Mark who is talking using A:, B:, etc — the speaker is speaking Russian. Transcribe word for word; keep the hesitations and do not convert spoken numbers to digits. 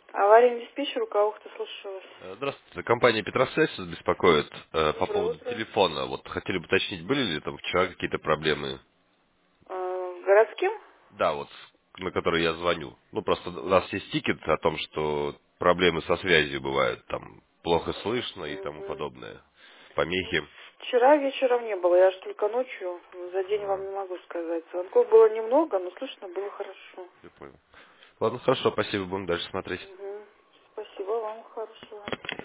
A: Аварийный диспетчер, у кого кто слушаю вас.
B: Э, Здравствуйте, компания Петросвязь вас беспокоит э, по
A: Доброе
B: поводу
A: утро.
B: телефона. Вот хотели бы уточнить, были ли там вчера какие-то проблемы?
A: Э, городским?
B: Да, вот с- на который я звоню. Ну, просто у нас есть тикет о том, что проблемы со связью бывают, там плохо слышно и тому
A: Мгм.
B: подобное. Помехи.
A: Вчера вечером не было, я же только ночью, за день вам
B: А,
A: не могу сказать. Звонков было немного, но слышно было хорошо.
B: я понял. Ладно, хорошо, спасибо, будем дальше смотреть.
A: Мгм. Спасибо вам, хорошего.